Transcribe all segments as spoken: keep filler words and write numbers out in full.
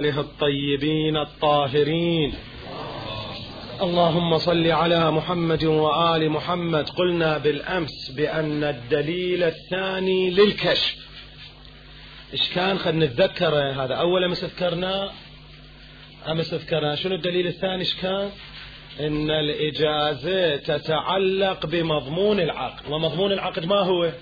له الطيبين الطاهرين. اللهم صل على محمد وآل محمد. قلنا بالأمس بأن الدليل الثاني للكشف إيش كان؟ خلنا نتذكر هذا. أولا أمس ذكرنا أمس ذكرنا شنو الدليل الثاني؟ إيش كان؟ إن الإجازة تتعلق بمضمون العقد، ومضمون العقد ما هو؟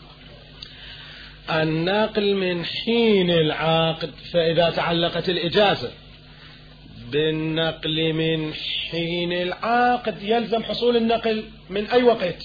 النقل من حين العقد. فإذا تعلقت الإجازة بالنقل من حين العقد يلزم حصول النقل من أي وقت؟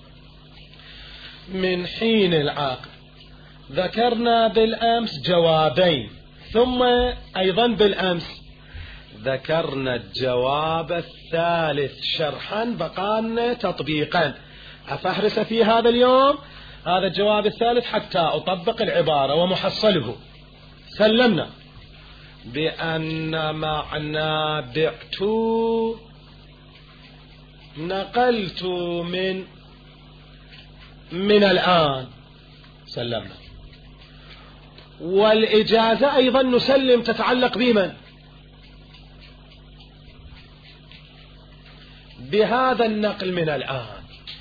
من حين العقد. ذكرنا بالأمس جوابين، ثم أيضا بالأمس ذكرنا الجواب الثالث شرحا، بقانا تطبيقا. أفهرس في هذا اليوم هذا الجواب الثالث حتى أطبق العبارة ومحصله. سلمنا بأن معنى بعت نقلت من من الآن، سلمنا. والإجازة أيضا نسلم تتعلق بمن؟ بهذا النقل من الآن.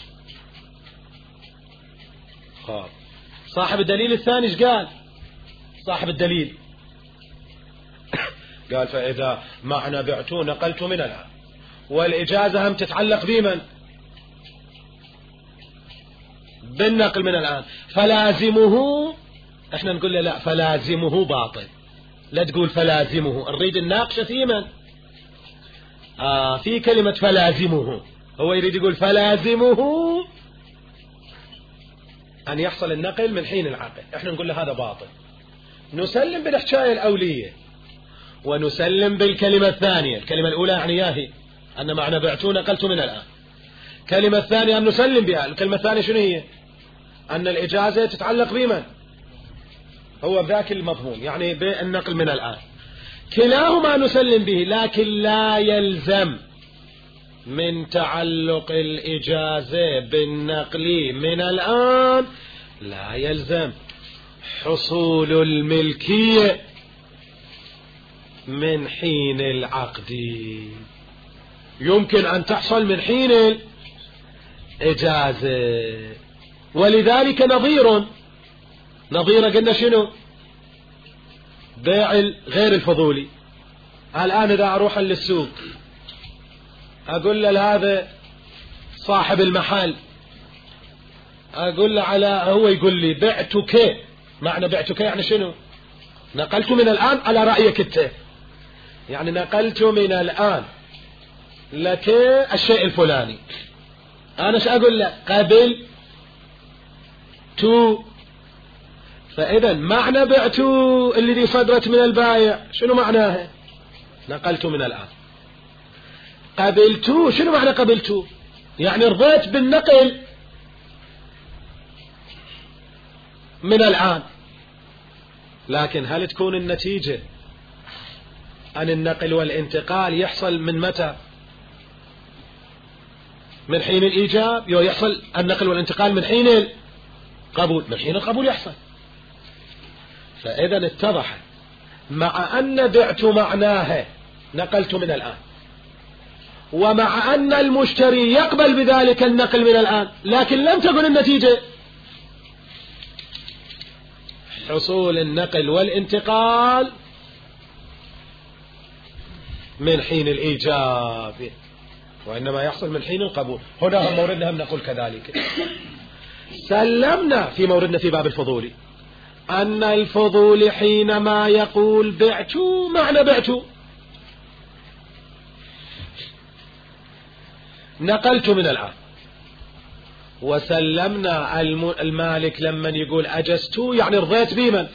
خاب. صاحب الدليل الثاني ايش قال؟ صاحب الدليل قال فإذا معنى بعت نقلت من الآن، والإجازة هم تتعلق بمن؟ بالنقل من الآن، فلازمه. احنا نقول له لا، فلازمه باطل. لا تقول فلازمه، نريد الناقشة في من؟ آه في كلمة فلازمه. هو يريد يقول فلازمه أن يحصل النقل من حين العقد. احنا نقول له هذا باطل. نسلم بالحكاية الأولية ونسلم بالكلمة الثانية. الكلمة الأولى يعني ياهي أن معنى بعتو نقلت من الآن. الكلمة الثانية أن نسلم بها. الكلمة الثانية شنو هي؟ أن الإجازة تتعلق بمن؟ هو بذاك المضمون، يعني بالنقل من الآن. كلاهما نسلم به، لكن لا يلزم من تعلق الإجازة بالنقل من الآن، لا يلزم حصول الملكية من حين العقد. يمكن أن تحصل من حين الإجازة. ولذلك نظير نظير قلنا شنو؟ بيع غير الفضولي. الآن إذا أروح للسوق أقول له هذا صاحب المحل، أقول له على، هو يقول لي بعتك. معنى بعتك يعني شنو؟ نقلت من الآن على رأيك أنت، يعني نقلت من الآن لك الشيء الفلاني. أنا ايش أقول له؟ قبل تو. فإذا معنى بعتو الذي صدرت من البايع شنو معناها؟ نقلت من الآن. قبلتو شنو معنى قبلتو؟ يعني رضيت بالنقل من الآن. لكن هل تكون النتيجة أن النقل والانتقال يحصل من متى؟ من حين الإيجاب. يو يحصل النقل والانتقال من حين القبول. من حين القبول يحصل. فإذا اتضح مع أن بعت معناها نقلت من الآن، ومع أن المشتري يقبل بذلك النقل من الآن، لكن لم تكن النتيجة حصول النقل والانتقال من حين الإيجاب، وإنما يحصل من حين القبول. هنا هم موردنا هم نقول كذلك. سلمنا في موردنا في باب الفضولي أن الفضول حينما يقول بعت معنى بعت نقلت من الآن. وسلمنا المالك لما يقول أجزت يعني رضيت بمن؟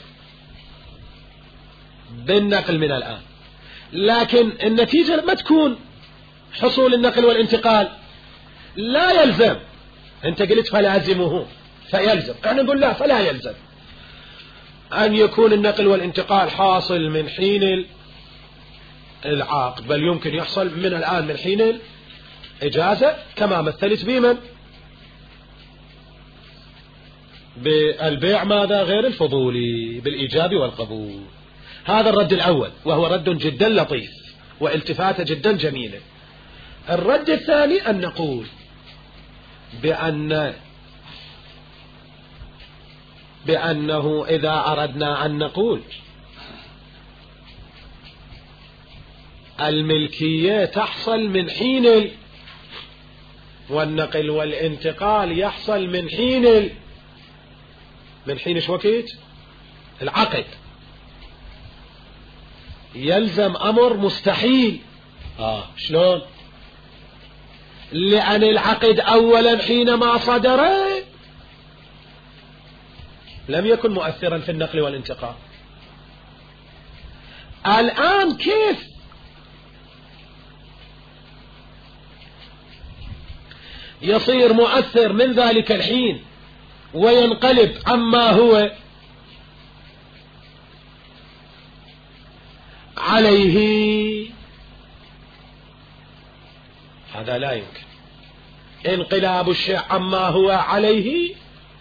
بالنقل من الآن. لكن النتيجة ما تكون حصول النقل والانتقال، لا يلزم. انت قلت فلازمه فيلزم، احنا نقول لا، فلا يلزم أن يكون النقل والانتقال حاصل من حين العقد، بل يمكن يحصل من الآن من حين الإجازة، كما مثلت بمن؟ بالبيع ماذا؟ غير الفضولي، بالإيجاب والقبول. هذا الرد الأول، وهو رد جدا لطيف والتفاتة جدا جميلة. الرد الثاني أن نقول بأن بأنه إذا أردنا أن نقول الملكية تحصل من حين ال... والنقل والانتقال يحصل من حين ال... من حين ايش وقت؟ العقد. يلزم أمر مستحيل. آه شلون؟ لأن العقد أولا حينما صدر لم يكن مؤثرا في النقل والانتقال. الآن كيف يصير مؤثر من ذلك الحين وينقلب عما هو عليه؟ هذا لا يمكن. انقلاب الشيء عما هو عليه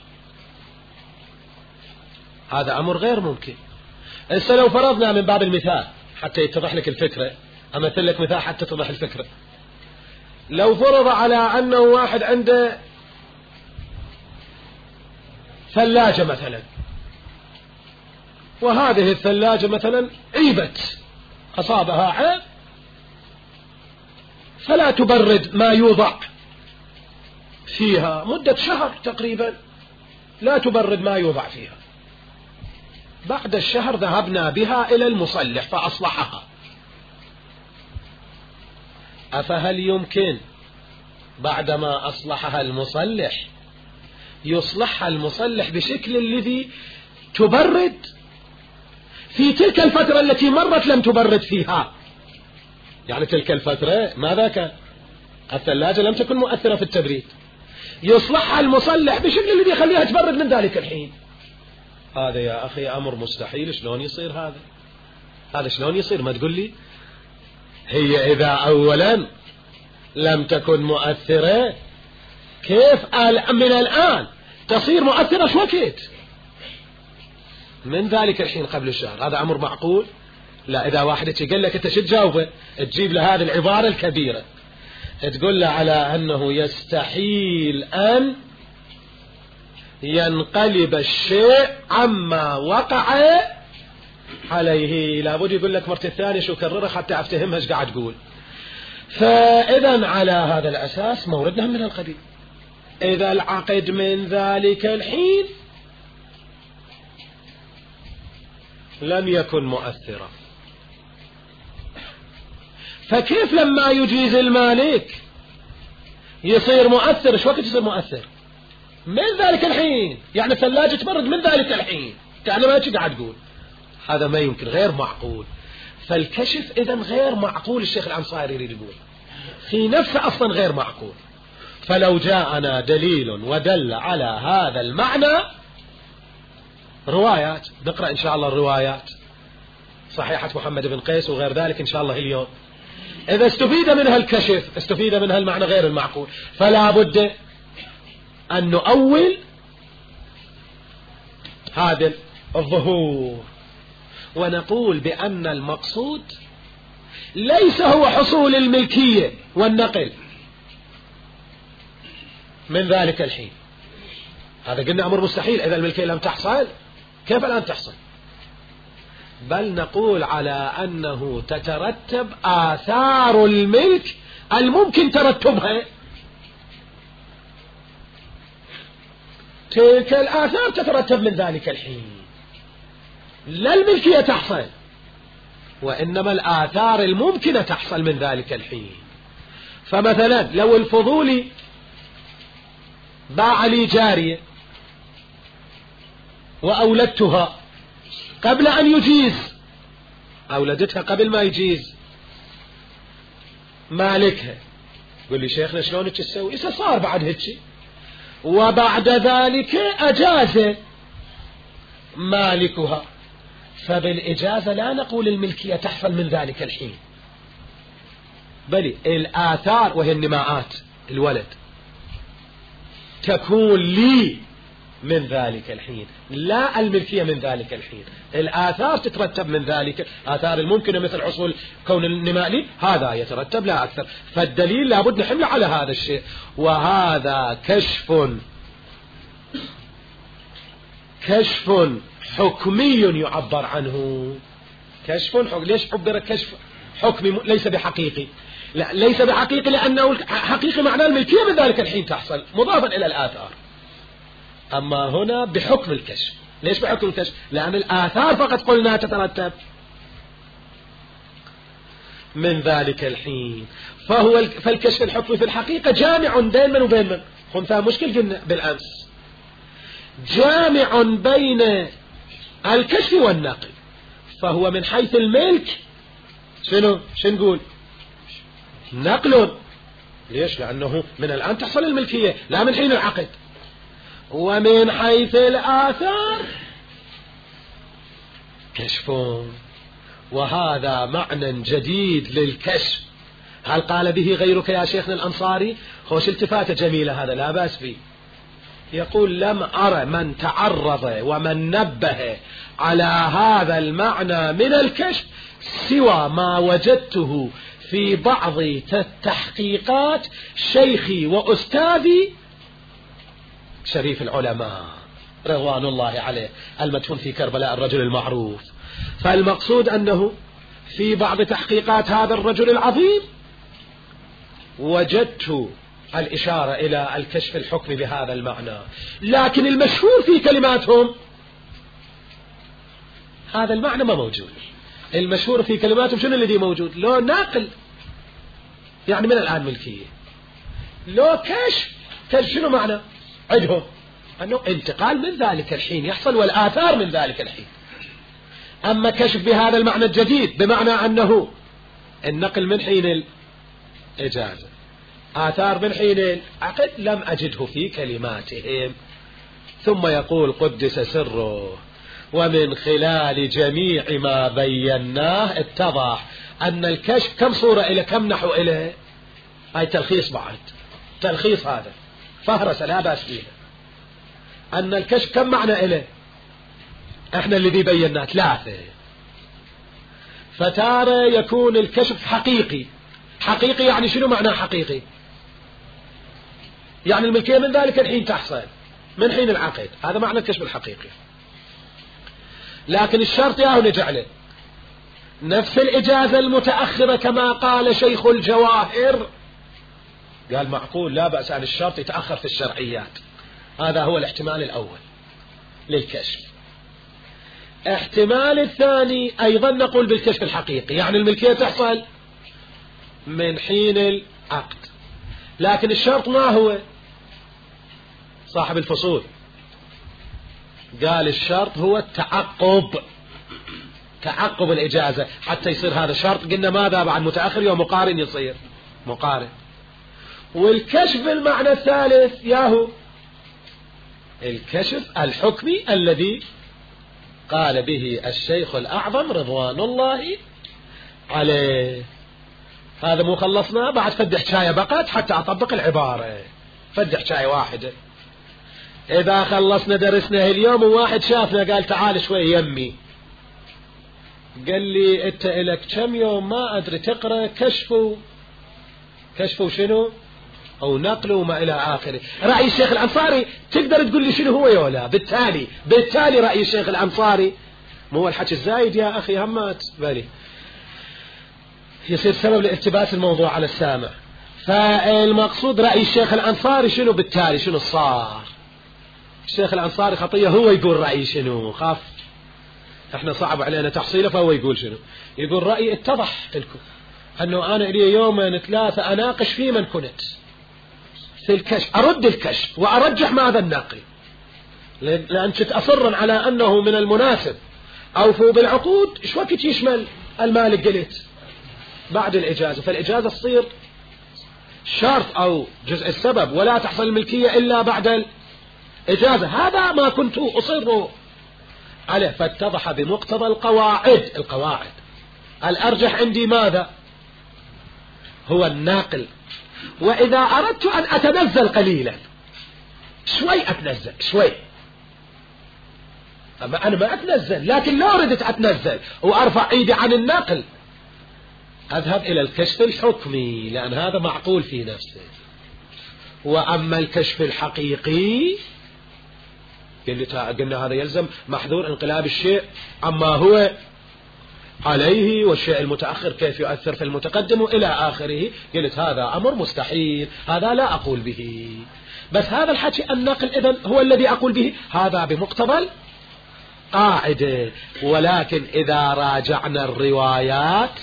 هذا أمر غير ممكن. هسه لو فرضنا من باب المثال حتى يتضح لك الفكرة، أمثل لك مثال حتى تتضح الفكرة. لو فرض على أنه واحد عنده ثلاجة مثلا، وهذه الثلاجة مثلا عيبت، أصابها عيب فلا تبرد ما يوضع فيها مدة شهر تقريبا، لا تبرد ما يوضع فيها. بعد الشهر ذهبنا بها إلى المصلح فأصلحها. أفهل يمكن بعدما أصلحها المصلح يصلحها المصلح بشكل الذي تبرد في تلك الفترة التي مرت لم تبرد فيها؟ يعني تلك الفترة ماذا كان؟ الثلاجة لم تكن مؤثرة في التبريد، يصلحها المصلح بشكل الذي يخليها تبرد من ذلك الحين. هذا يا أخي أمر مستحيل. شلون يصير هذا؟ هذا شلون يصير؟ ما تقول لي هي إذا أولا لم تكن مؤثرة كيف من الآن تصير مؤثرة شو وقت؟ من ذلك الحين قبل الشهر. هذا أمر معقول؟ لا. إذا واحد قال لك أنت شو تجاوبه؟ تجيب له هذه العبارة الكبيرة، تقول له على أنه يستحيل أن ينقلب الشيء عما وقع عليه. لابد يقول لك مرة الثانية شو كررها حتى أفتهمها ايش قاعد تقول. فإذا على هذا الأساس موردنا من القديم. إذا العقد من ذلك الحين لم يكن مؤثرا، فكيف لما يجيز المالك يصير مؤثر؟ شو وقت يصير مؤثر؟ من ذلك الحين. يعني ثلاجة تبرد من ذلك الحين. يعني ما ايش قاعد تقول؟ هذا ما يمكن، غير معقول. فالكشف إذن غير معقول. الشيخ العنصاري يريد يقول في نفسه أصلا غير معقول. فلو جاءنا دليل ودل على هذا المعنى، روايات نقرأ إن شاء الله الروايات صحيحة محمد بن قيس وغير ذلك إن شاء الله اليوم. إذا استفيد منها الكشف استفيد منها المعنى غير المعقول، فلا بد أن نؤول هذا الظهور ونقول بأن المقصود ليس هو حصول الملكية والنقل من ذلك الحين. هذا قلنا أمر مستحيل. إذا الملكية لم تحصل كيف الآن تحصل؟ بل نقول على أنه تترتب آثار الملك الممكن ترتبها. تلك الآثار تترتب من ذلك الحين، لا الملكية تحصل، وإنما الآثار الممكنة تحصل من ذلك الحين. فمثلا لو الفضولي باع لي جارية وأولدتها قبل أن يجيز، أولدتها قبل ما يجيز مالكها، يقول لي شيخنا شلون هيك تسوي؟ إذا صار بعد هيك وبعد ذلك أجاز مالكها، فبالإجازة لا نقول الملكية تحصل من ذلك الحين، بل الآثار وهي النماءات الولد تكون لي من ذلك الحين، لا الملكية من ذلك الحين. الآثار تترتب من ذلك، آثار الممكنة مثل حصول كون النماء لي، هذا يترتب لا أكثر. فالدليل لابد نحمله على هذا الشيء. وهذا كشف كشف حكمي يعبر عنه. كشف حكمي. ليش عبر كشف حكمي ليس بحقيقي؟ لا، ليس بحقيقي لأنه حقيقي معناه الملكية من ذلك الحين تحصل مضافا إلى الآثار. أما هنا بحكم الكشف. ليش بحكم الكشف؟ لأن الآثار فقط قلنا تترتب من ذلك الحين. فهو فالكشف الحكمي في الحقيقة جامع بين من وبين من؟ خنثى مشكل قلنا بالأمس، جامع بين الكشف والنقل. فهو من حيث الملك شنو شنو نقول؟ نقل. ليش؟ لأنه من الآن تحصل الملكية لا من حين العقد. ومن حيث الآثار كشف. وهذا معنى جديد للكشف. هل قال به غيرك يا شيخنا الأنصاري؟ خوش التفاتة جميلة، هذا لا بأس به. يقول لم أرى من تعرض ومن نبه على هذا المعنى من الكشف سوى ما وجدته في بعض التحقيقات شيخي وأستاذي شريف العلماء رضوان الله عليه المدفون في كربلاء الرجل المعروف. فالمقصود أنه في بعض تحقيقات هذا الرجل العظيم وجدت الإشارة إلى الكشف الحكمي بهذا المعنى، لكن المشهور في كلماتهم هذا المعنى ما موجود. المشهور في كلماتهم شنو الذي موجود؟ لو ناقل يعني من الآن ملكية، لو كشف كشف شنو معنى؟ عدهم أنه انتقال من ذلك الحين يحصل والآثار من ذلك الحين. أما كشف بهذا المعنى الجديد بمعنى أنه النقل من حين الإجازة، آثار من حين العقد، لم أجده في كلماتهم. ثم يقول قدس سره ومن خلال جميع ما بيناه اتضح أن الكشف كم صورة إلى كم نحو إليه. هاي تلخيص بعد، تلخيص هذا فهرس لا بأس فيها. أن الكشف كم معنى إليه؟ احنا الذي بيناه ثلاثة. فتارة يكون الكشف حقيقي. حقيقي يعني شنو معنى حقيقي؟ يعني الملكية من ذلك الحين تحصل من حين العقد، هذا معنى الكشف الحقيقي. لكن الشرط ياهو نجعله نفس الإجازة المتأخرة كما قال شيخ الجواهر، قال معقول لا بأس أن الشرط يتأخر في الشرعيات. هذا هو الاحتمال الأول للكشف. احتمال الثاني أيضا نقول بالكشف الحقيقي، يعني الملكية تحصل من حين العقد، لكن الشرط ما هو؟ صاحب الفصول قال الشرط هو التعقب، تعقب الإجازة حتى يصير هذا شرط. قلنا ماذا بعد متأخر يوم مقارن يصير مقارن. والكشف بالمعنى الثالث ياهو الكشف الحكمي الذي قال به الشيخ الأعظم رضوان الله عليه. هذا مو خلصنا بعد فد حكاية بقت حتى أطبق العبارة، فد حكاية واحدة. إذا خلصنا درسنا اليوم وواحد شافنا قال تعال شوي يمي، قال لي أنت إلك كم يوم ما أدري تقرأ كشفه كشفه شنو أو نقله وما إلى آخره. رأي الشيخ الأنصاري تقدر تقول لي شنو هو يا ولا؟ بالتالي بالتالي رأي الشيخ الأنصاري مو الحكي الزايد يا أخي همات بالي يصير سبب لالتباس الموضوع على السامع. فالمقصود رأي الشيخ الأنصاري شنو بالتالي شنو صار. الشيخ الأنصاري خطية هو يقول رأي شنو، خاف احنا صعب علينا تحصيله، فهو يقول شنو؟ يقول رأيي اتضح لكم أنه أنا لي يومين ثلاثة أناقش في من كنت في الكشف، أرد الكشف وأرجح ماذا الناقل، لأن كنت أصرا على أنه من المناسب أوفوا بالعقود إيش وقت يشمل المالك قلت بعد الإجازة، فالإجازة تصير شرط أو جزء السبب ولا تحصل الملكية إلا بعد الإجازة. هذا ما كنت أصر عليه. فاتضح بمقتضى القواعد القواعد الأرجح عندي ماذا هو الناقل. وإذا أردت أن أتنزل قليلا شوي أتنزل شوي أما أنا ما أتنزل، لكن لو ردت أتنزل وأرفع إيدي عن النقل أذهب إلى الكشف الحكمي، لأن هذا معقول في نفسه. وأما الكشف الحقيقي قلنا هذا يلزم محذور انقلاب الشيء عما هو عليه، والشيء المتأخر كيف يؤثر في المتقدم إلى آخره. قلت هذا أمر مستحيل، هذا لا أقول به. بس هذا الحكي النقل إذن هو الذي أقول به، هذا بمقتضى قاعدة. ولكن إذا راجعنا الروايات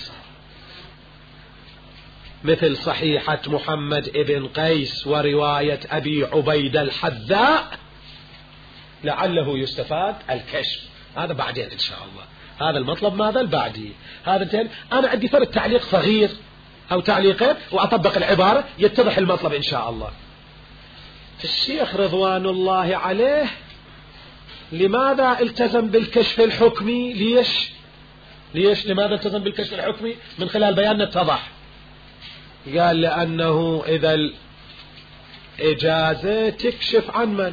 مثل صحيحة محمد ابن قيس ورواية أبي عبيد الحذاء لعله يستفاد الكشف. هذا بعدين إن شاء الله، هذا المطلب ماذا البعدي. هذا انتهى. أنا عندي فرد تعليق صغير أو تعليقين وأطبق العبارة يتضح المطلب إن شاء الله. الشيخ رضوان الله عليه لماذا التزم بالكشف الحكمي؟ ليش ليش لماذا التزم بالكشف الحكمي؟ من خلال بياننا اتضح. قال لأنه إذا الإجازة تكشف عن من؟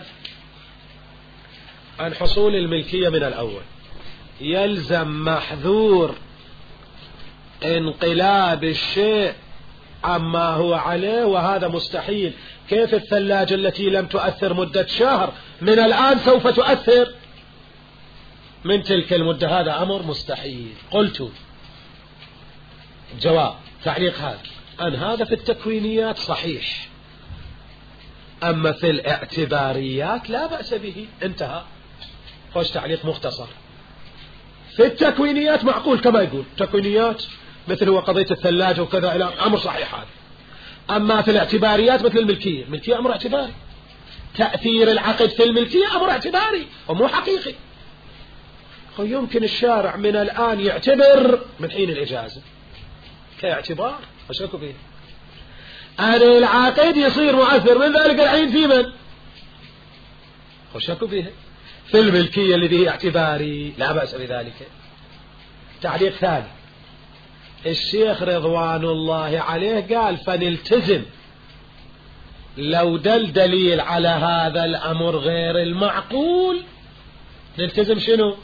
عن حصول الملكية من الأول، يلزم محذور انقلاب الشيء عما هو عليه، وهذا مستحيل. كيف الثلاجة التي لم تؤثر مدة شهر من الآن سوف تؤثر من تلك المدة؟ هذا أمر مستحيل. قلت جواب تعليق هذا أن هذا في التكوينيات صحيح، أما في الاعتباريات لا بأس به. انتهى. خوش تعليق مختصر. في التكوينيات معقول كما يقول تكوينيات مثل هو قضية الثلاجة وكذا إلى أمر صحيح هذا. أما في الاعتباريات مثل الملكية، الملكية أمر اعتباري، تأثير العقد في الملكية أمر اعتباري ومو حقيقي. يمكن الشارع من الآن يعتبر من حين الإجازة كاعتبار، وشكوا فيه أن العقد يصير مؤثر من ذلك الحين في من؟ وشكوا فيه في الملكية الذي هي اعتباري، لا بأس بذلك. تعليق ثاني، الشيخ رضوان الله عليه قال فنلتزم لو دل دليل على هذا الأمر غير المعقول نلتزم شنو؟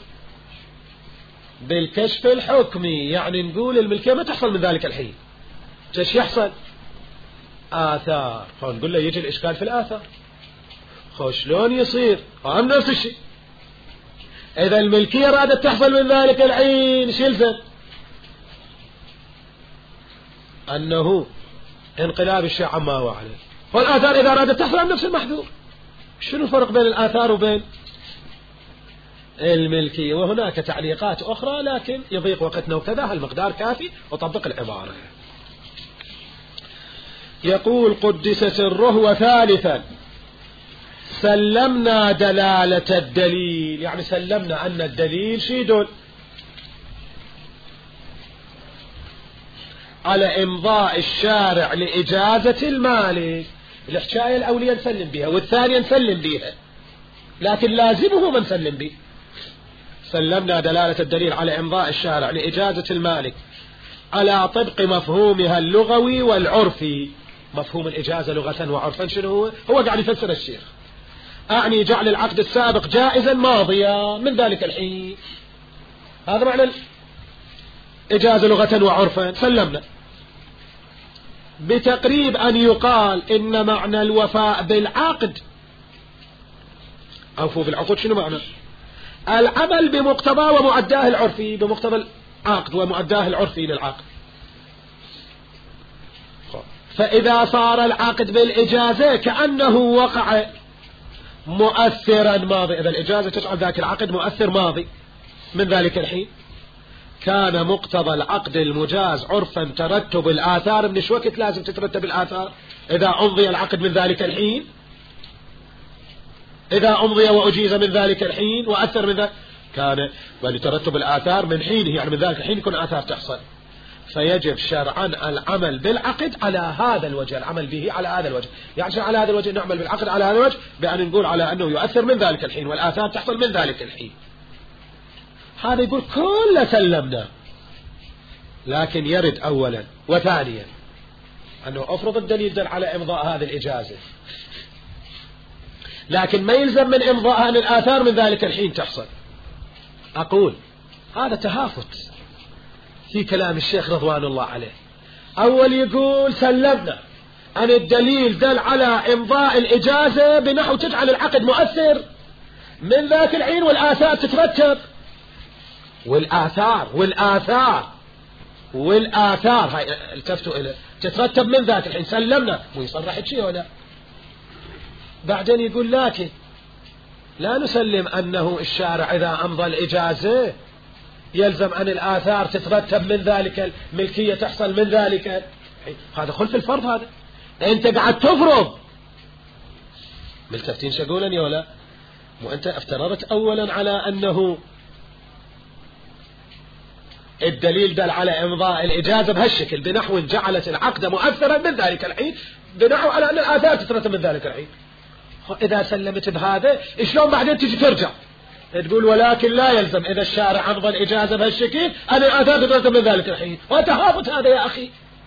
بالكشف الحكمي. يعني نقول الملكية ما تحصل من ذلك الحين، ايش يحصل؟ آثار. فنقول له يجي الإشكال في الآثار. خوش لون يصير هم نفس الشيء. إذا الملكية رادت تحصل من ذلك الحين شو يلزم؟ أنه انقلاب الشيء عما هو عليه. والآثار إذا رادت تحصل نفس المحذور. شنو الفرق بين الآثار وبين الملكية؟ وهناك تعليقات أخرى لكن يضيق وقتنا وكذا، هالمقدار كافي وطبق العبارة. يقول قدس سره. وثالثا سلمنا دلالة الدليل، يعني سلمنا أن الدليل شي يدل على إمضاء الشارع لإجازة المالك. الحكاية الأولية نسلم بها والثانية نسلم بها، لكن لازمه ما نسلم به. سلمنا دلالة الدليل على إمضاء الشارع لإجازة المالك على طبق مفهومها اللغوي والعرفي. مفهوم الإجازة لغة وعرفا شنو هو؟ هو قاعد يفسر الشيخ. أعني جعل العقد السابق جائزا ماضيا من ذلك الحين، هذا معنى الإجازة لغة وعرفا. سلمنا بتقريب أن يقال إن معنى الوفاء بالعقد، أوفوا بالعقود، شنو معنى؟ العمل بمقتضى ومعداه العرفي، بمقتضى العقد ومعداه العرفي للعقد. فإذا صار العقد بالإجازة كأنه وقع مؤثرا ماضي، إذا الإجازة تجعل ذاك العقد مؤثر ماضي من ذلك الحين، كان مقتضى العقد المجاز عرفا ترتب الآثار. من شو وقت لازم تترتب الآثار؟ إذا أمضي العقد من ذلك الحين، إذا أمضي وأجيز من ذلك الحين وأثر من ذلك، كان ولترتب الآثار من حينه، يعني من ذلك الحين يكون آثار تحصل. فيجب شرعا العمل بالعقد على هذا الوجه، العمل به على هذا الوجه. يعني على هذا الوجه نعمل بالعقد على هذا الوجه بأن نقول على أنه يؤثر من ذلك الحين والآثار تحصل من ذلك الحين. هذا يقول كل سلمنا، لكن يرد أولا وثانيا أنه أفرض الدليل دل على إمضاء هذه الإجازة، لكن ما يلزم من إمضاءها أن الآثار من ذلك الحين تحصل. أقول هذا تهافت في كلام الشيخ رضوان الله عليه. أول يقول سلمنا أن الدليل دل على إمضاء الإجازة بنحو تجعل العقد مؤثر من ذاك الحين، والآثار تترتب، والآثار والآثار والآثار هاي التفتوا إليه تترتب من ذاك الحين. سلمنا ويصرح شيء ولا. بعدين يقول لكن لا نسلم أنه الشارع إذا أمضى الإجازة يلزم أن الآثار تترتب من ذلك، الملكية تحصل من ذلك. هذا خلف الفرض. هذا أنت قاعد تفرض. ملتفتين شقولني ولا؟ وأنت افترضت أولا على أنه الدليل دل على إمضاء الإجازة بهالشكل بنحو جعلت العقد مؤثرا من ذلك الحين، بنحو على أن الآثار تترتب من ذلك الحين. إذا سلمت بهذا شلون بعدين تجي ترجع تقول ولكن لا يلزم إذا الشارع أمضى الإجازة بهالشكل أن الآثار تترتب من ذلك الحين؟ وتهافت هذا يا أخي.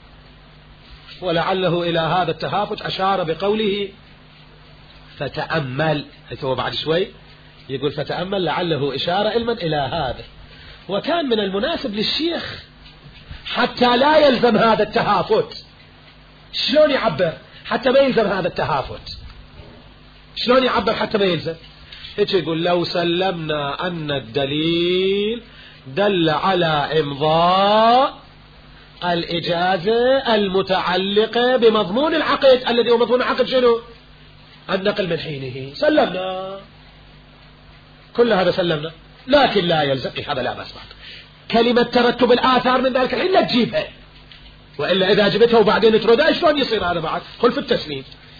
ولعله إلى هذا التهافت أشار بقوله فتأمل، حيث هو بعد شوي يقول فتأمل، لعله إشارة علما إلى هذا. وكان من المناسب للشيخ حتى لا يلزم هذا التهافت. شلون يعبر حتى ما يلزم هذا التهافت؟ شلون يعبر حتى ما يلزم؟ هيك يقول لو سلمنا أن الدليل دل على إمضاء الإجازة المتعلقة بمضمون العقد، الذي هو مضمون العقد شنو؟ النقل من حينه. سلمنا كل هذا سلمنا، لكن لا يلزم. هذا لا بأس بعد. كلمة ترتب الآثار من ذلك الحين لا تجيبها، وإلا إذا جبتها وبعدين تردها شلون يصير هذا بعد؟ خلف التسليم.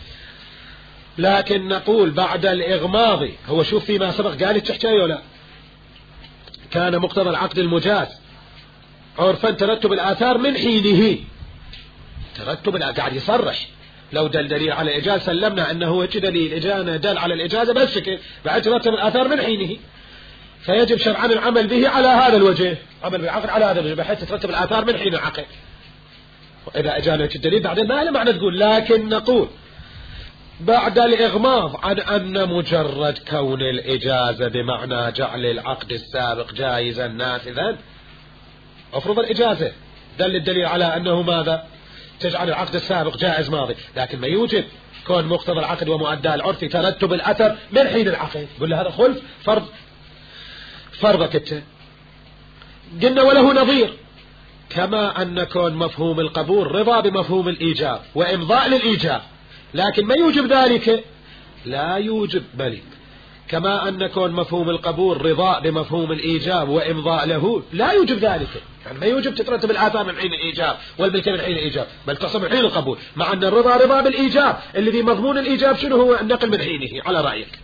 لكن نقول بعد الإغماض، هو شوف فيما سبق قال التحتاي ولا كان مقتضى العقد المجاز عرفا ترتب الآثار من حينه. ترتب قاعد يصرح لو دل دليل على الإجازة سلمنا أنه هو دليل إجازة دل على الإجازة بهالشكل بعد ترتب الآثار من حينه، فيجب شرعا العمل به على هذا الوجه، عمل بالعقد على هذا الوجه بحيث تترتب الآثار من حين العقد. وإذا أجانك الدليل بعدين ما له معنى تقول. لكن نقول بعد الإغماض عن أن مجرد كون الإجازة بمعنى جعل العقد السابق جائزا نافذا، أفرض الإجازة دل الدليل على أنه ماذا؟ تجعل العقد السابق جائز ماضي، لكن ما يوجد كون مقتضى العقد ومؤداه العرفي ترتب الأثر من حين العقد. قل له هذا خلف فرض فرضك انت. قلنا وله نظير، كما أن كون مفهوم القبول رضا بمفهوم الإيجاب وإمضاء للإيجاب، لكن ما يوجب ذلك، لا يوجب بل كما أن كون مفهوم القبول رضا بمفهوم الإيجاب وإمضاء له لا يوجب ذلك. يعني ما يوجب تترتب الآثار من حين الإيجاب والملكية من حين الإيجاب، بل تصل من حين القبول، مع أن الرضا رضا بالإيجاب الذي مضمون الإيجاب شنو هو؟ النقل من حينه على رأيك.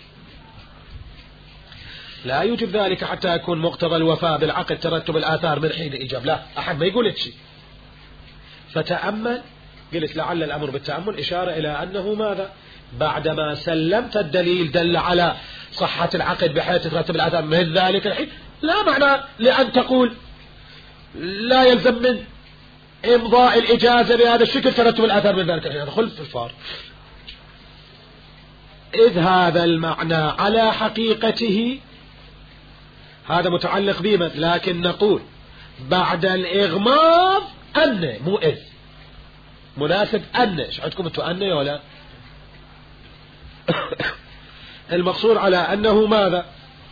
لا يوجب ذلك حتى يكون مقتضى الوفاء بالعقد ترتب الآثار من حين الإيجاب. لا أحد ما يقول لك شيء. فتأمل، قلت لعل الأمر بالتأمل إشارة إلى أنه ماذا؟ بعدما سلمت الدليل دل على صحة العقد بحيث ترتب الآثار من ذلك الحين، لا معنى لأن تقول لا يلزم من إمضاء الإجازة بهذا الشكل ترتب الآثار من ذلك الحين. هذا خلف الفار. إذ هذا المعنى على حقيقته هذا متعلق بما، لكن نقول بعد الإغماض أن مو إذ، مناسب أن. ايش عندكم انتوا أن ولا؟ المقصود على أنه ماذا؟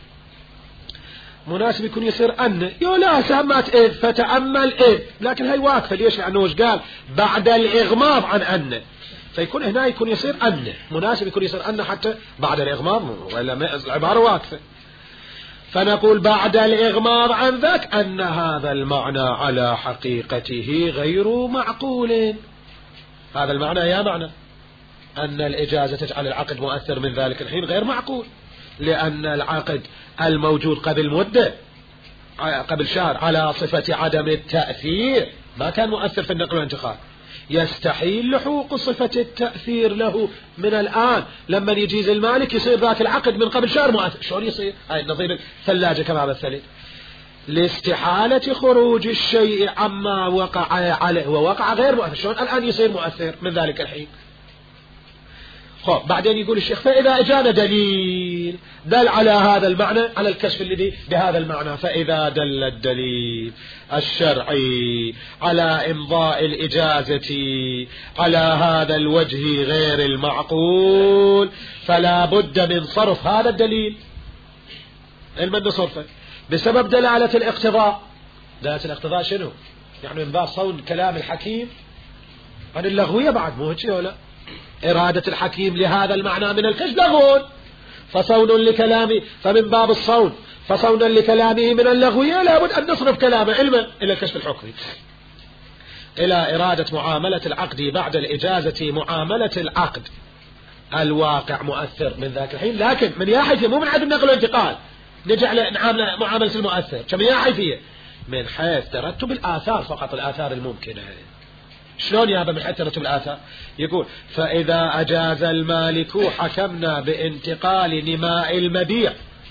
مناسب يكون يصير أن يولا سمت إذ فتأمل إذ، لكن هاي واقفة. ليش؟ لأنه وش قال؟ بعد الإغماض عن أن، فيكون هنا يكون يصير أن، مناسب يكون يصير أن حتى بعد الإغماض، ولا العبارة واقفة. فنقول بعد الإغماض عن ذاك أن هذا المعنى على حقيقته غير معقول. هذا المعنى يا معنى أن الإجازة تجعل العقد مؤثر من ذلك الحين غير معقول، لأن العقد الموجود قبل مدة قبل شهر على صفة عدم التأثير ما كان مؤثر في النقل والانتقال. يستحيل لحوق صفة التأثير له من الآن لما يجيز المالك يصير ذاك العقد من قبل شهر مؤثر. شلون يصير؟ هاي نظير الثلاجة كما مثلت، لاستحالة خروج الشيء عما وقع عليه ووقع غير مؤثر. شلون الآن يصير مؤثر من ذلك الحين؟ خب بعدين يقول الشيخ فإذا أجانا دليل دل على هذا المعنى، على الكشف الذي بهذا المعنى، فإذا دل الدليل الشرعي على إمضاء الإجازة على هذا الوجه غير المعقول فلا بد من صرف هذا الدليل. علما بصرفه بسبب دلالة الاقتضاء. دلالة الاقتضاء شنو؟ يعني من باب صون كلام الحكيم عن اللغوية بعد، مو هيك ولا؟ إرادة الحكيم لهذا المعنى من الكشف لغو، فصون لكلامه، فمن باب الصون فصونا لكلامه من اللغوية لابد أن نصرف كلامه علما إلى الكشف الحكمي، إلى إرادة معاملة العقد بعد الإجازة معاملة العقد الواقع مؤثر من ذاك الحين، لكن من يا حيثية مو من عدم نقل وانتقال نجعل نعامل معاملة المؤثر، كم يا حيثية من حيث ترتب الآثار فقط، الآثار الممكنة. شلون يابا من حيث ترتب الآثار؟ يقول فإذا أجاز المالك حكمنا بانتقال نماء المبيع،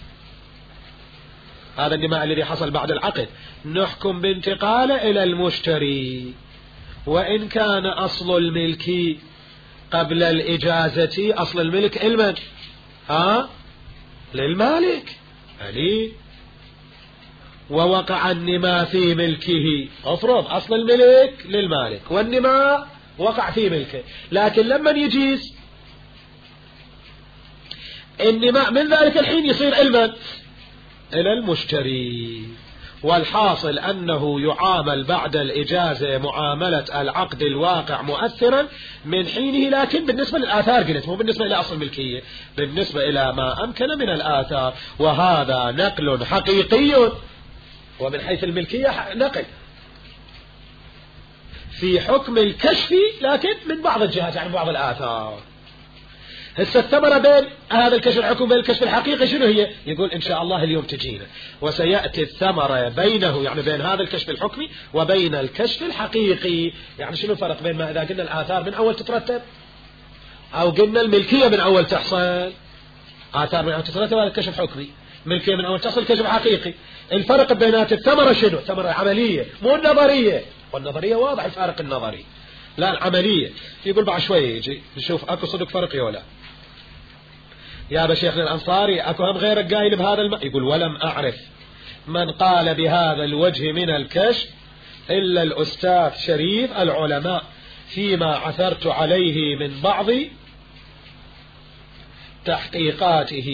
هذا النماء الذي حصل بعد العقد نحكم بانتقاله إلى المشتري، وإن كان أصل الملك قبل الإجازة، أصل الملك المن ها للمالك علي، ووقع النماء في ملكه، افرض أصل الملك للمالك والنماء وقع في ملكه، لكن لما يجيز النماء من ذلك الحين يصير علما إلى المشتري، والحاصل أنه يعامل بعد الإجازة معاملة العقد الواقع مؤثرا من حينه، لكن بالنسبة للآثار قلت مو بالنسبة إلى أصل الملكية، بالنسبة إلى ما أمكن من الآثار، وهذا نقل حقيقي، ومن حيث الملكية نقل في حكم الكشف لكن من بعض الجهات، يعني بعض الآثار. هسه الثمرة بين هذا الكشف الحكمي وبين الكشف الحقيقي شنو هي؟ يقول إن شاء الله اليوم تجينا، وسيأتي الثمرة بينه، يعني بين هذا الكشف الحكمي وبين الكشف الحقيقي. يعني شنو الفرق بين ما إذا قلنا الآثار من أول تترتب أو قلنا الملكية من أول تحصل؟ آثار من أول تترتب على الكشف الحكمي، ملكية من أول تحصل الكشف الحقيقي. الفرق بينات الثمرة شنو؟ ثمرة عملية مو النظرية، والنظرية واضح الفارق النظري، لا العملية. يقول بعد شوية يجي نشوف أكو صدق فرق ولا يا شيخنا الأنصاري أكو هم غيرك قايل بهذا الم... يقول ولم أعرف من قال بهذا الوجه من الكشف إلا الأستاذ شريف العلماء فيما عثرت عليه من بعض تحقيقاته،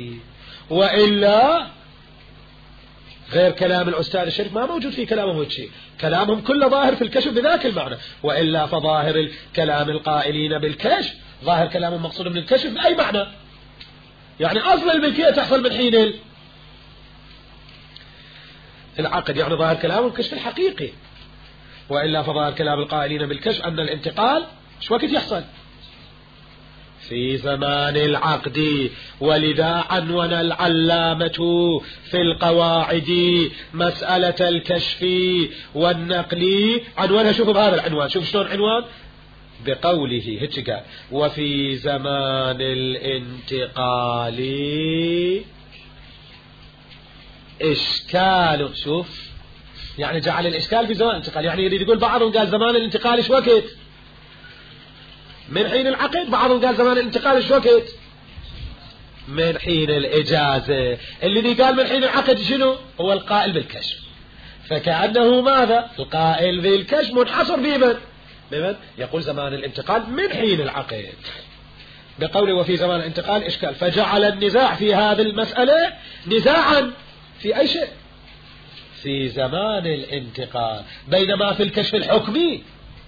وإلا غير كلام الأستاذ الشريف ما موجود في كلامهم هيك شيء، كلامهم كله ظاهر في الكشف بذاك المعنى، وإلا فظاهر الكلام القائلين بالكشف ظاهر كلام مقصود من الكشف بأي معنى، يعني أصل الملكية تحصل من حين العقد، يعني ظاهر كلام الكشف الحقيقي، وإلا فظاهر كلام القائلين بالكشف أن الانتقال شو وقت يحصل في زمان العقد. ولذا عنون العلامة في القواعد مسألة الكشف والنقل، عنوانها شوفوا بهذا العنوان، شوف شلون عنوان بقوله هيك قال وفي زمان الانتقال إشكال. شوف يعني جعل الإشكال في زمان الانتقال، يعني يريد يقول بعضهم قال زمان الانتقال ايش وقت من حين العقد، بعضهم قال زمان الانتقال ايش وقت من حين الإجازة. الذي قال من حين العقد شنو؟ هو القائل بالكشف، فكأنه ماذا القائل بالكشف منحصر بمن بمن يقول زمان الانتقال من حين العقد، بقوله وفي زمان الانتقال إشكال، فجعل النزاع في هذه المسألة نزاعا في أي شيء في زمان الانتقال، بينما في الكشف الحكمي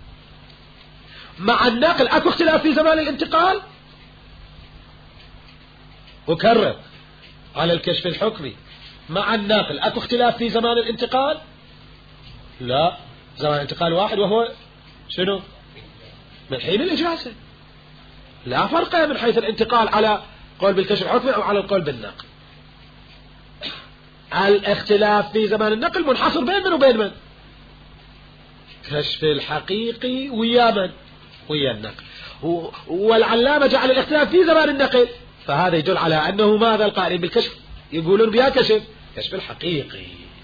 مع النقل اكو اختلاف في زمان الانتقال. وكرر على الكشف الحكمي مع النقل اكو اختلاف في زمان الانتقال، لا زمان الانتقال واحد وهو شنو من حين الإجازة، لا فرق من حيث الانتقال على قول بالكشف الحكمي أو على القول بالنقل. الاختلاف في زمان النقل منحصر بين من وبين من؟ كشف الحقيقي ويا من؟ ويا النقل. والعلامة جعل الاختلاف في زمان النقل، فهذا يدل على أنه ماذا القائل بالكشف يقولون بها كشف كشف الحقيقي.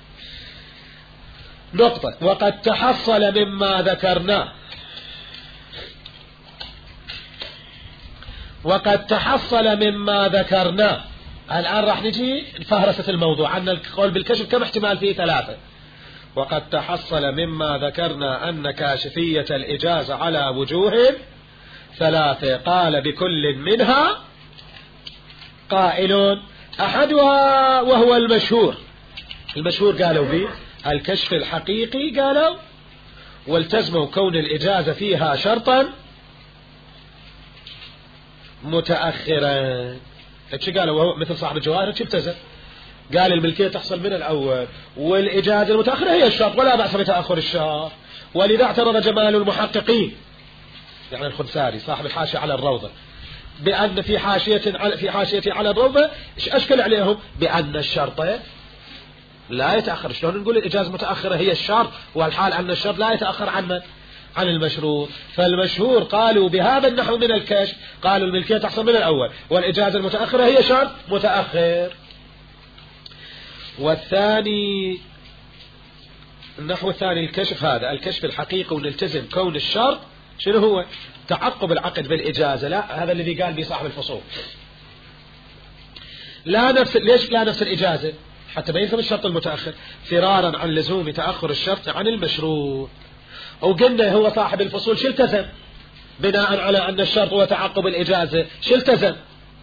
نقطة. وقد تحصل مما ذكرناه وقد تحصل مما ذكرنا. الآن راح نجي فهرسة الموضوع. أن القول بالكشف كم احتمال فيه؟ ثلاثة. وقد تحصل مما ذكرنا أن كاشفية الإجازة على وجوه ثلاثة. قال بكل منها قائل أحدها وهو المشهور. المشهور قالوا به الكشف الحقيقي، قالوا والتزموا كون الإجازة فيها شرطا متأخرا. ايش قالوا؟ وهو مثل صاحب الجواهر ايش التزم؟ قال الملكية تحصل من الأول والإجازة المتأخرة هي الشرط ولا بأس بتأخر الشرط. ولذا اعترض جمال المحققين يعني الخنساري صاحب الحاشية على الروضة بأن في حاشية في حاشية على الروضة ايش أشكل عليهم؟ بأن الشرط لا يتأخر. شلون نقول الإجازة متأخرة هي الشرط والحال أن الشرط لا يتأخر عن من؟ عن المشروط. فالمشهور قالوا بهذا النحو من الكشف، قالوا الملكية تحصل من الأول والإجازة المتأخرة هي شرط متأخر. والثاني النحو الثاني الكشف هذا الكشف الحقيقي ونلتزم كون الشرط شنو هو؟ تعقب العقد بالإجازة. لا، هذا الذي قال به صاحب الفصول. لا نفس ليش لا نفس الإجازة؟ حتى ما يفهم الشرط المتأخر فرارا عن لزوم تأخر الشرط عن المشروط. وقلنا هو صاحب الفصول شو التزم؟ بناء على أن الشرط هو تعقب الإجازة شو التزم؟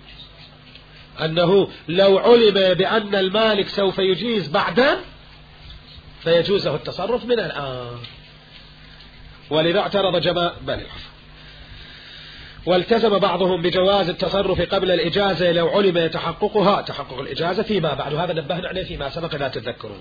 أنه لو علم بأن المالك سوف يجيز بعدا فيجوزه التصرف من الآن. ولذا اعترض جماعة بل والتزم بعضهم بجواز التصرف قبل الإجازة لو علم تحققها تحقق الإجازة فيما بعد. وهذا نبهنا عليه فيما سبق لا تتذكرون.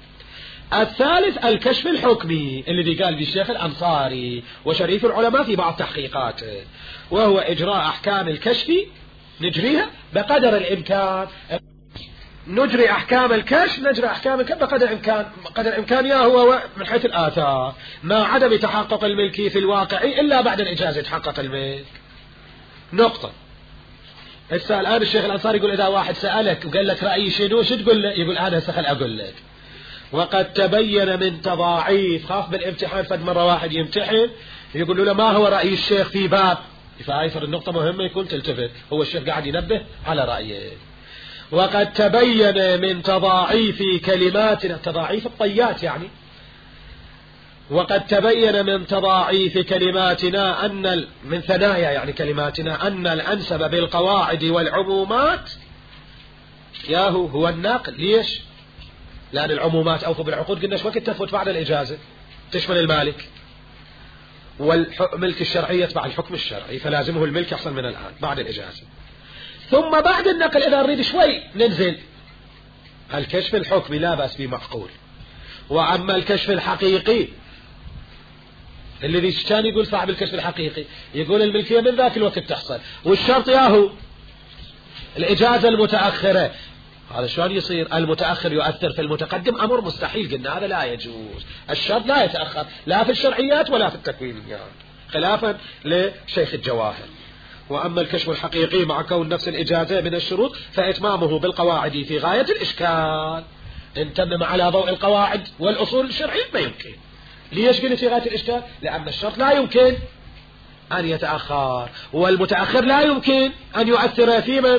الثالث الكشف الحكمي الذي قال به الشيخ الأنصاري وشريف العلماء في بعض تحقيقاته، وهو إجراء أحكام الكشف نجريها بقدر الإمكان. نجري أحكام الكشف نجري أحكام الكشف بقدر الإمكان قدر الإمكان يا هو من حيث الآثار ما عدم تحقق الملكي في الواقع إلا بعد الإجازة يتحقق الملك. نقطة. هسه الآن الشيخ الأنصاري يقول إذا واحد سألك وقال لك رأيي شنو شو تقول له؟ يقول أنا هسه خل أقول لك. وقد تبين من تضاعيف خاف بالامتحان فد مرة واحد يمتحن يقول له ما هو رأي الشيخ في باب، فهاي النقطة مهمة يكون تلتفت. هو الشيخ قاعد ينبه على رأيه. وقد تبين من تضاعيف كلماتنا تضاعيف الطيات يعني وقد تبين من تضاعيف كلماتنا أن من ثنايا يعني كلماتنا أن الأنسب بالقواعد والعمومات ياهو هو النقل. ليش؟ لأن العمومات أوفوا بالعقود قلنا وقت تفوت بعد الإجازة تشمل المالك والملك الشرعي يتبع الحكم الشرعي فلازمه الملك يحصل من الآن بعد الإجازة. ثم بعد النقل إذا نريد شوي ننزل الكشف الحكمي لا بأس به معقول. وأما الكشف الحقيقي الذي كان يقول صاحب الكشف الحقيقي يقول الملكية من ذاك الوقت تحصل والشرط ياهو الإجازة المتأخرة. هذا شلون يصير؟ المتأخر يؤثر في المتقدم أمر مستحيل. قلنا هذا لا يجوز. الشرط لا يتأخر لا في الشرعيات ولا في التكوينيات خلافا لشيخ الجواهر. وأما الكشف الحقيقي مع كون نفس الإجازة من الشروط فإتمامه بالقواعد في غاية الإشكال. إن تمم على ضوء القواعد والأصول الشرعية ما يمكن. ليش قلت في غاية الإشكال؟ لأن الشرط لا يمكن أن يتأخر والمتأخر لا يمكن أن يؤثر في من؟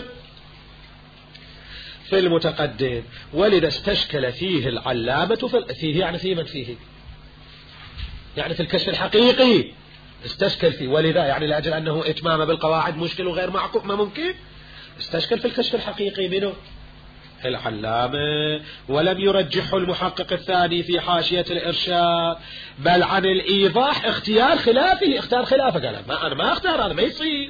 في المتقدم. ولذا استشكل فيه العلامة في فيه يعني في من فيه يعني في الكشف الحقيقي استشكل فيه. ولذا يعني لأجل أنه إتمام بالقواعد مشكل وغير معقول ما ممكن استشكل في الكشف الحقيقي منه العلامة. ولم يرجحه المحقق الثاني في حاشية الإرشاد بل عن الإيضاح اختيار خلافه. اختار خلافه قال ما أنا ما اختار هذا ما يصير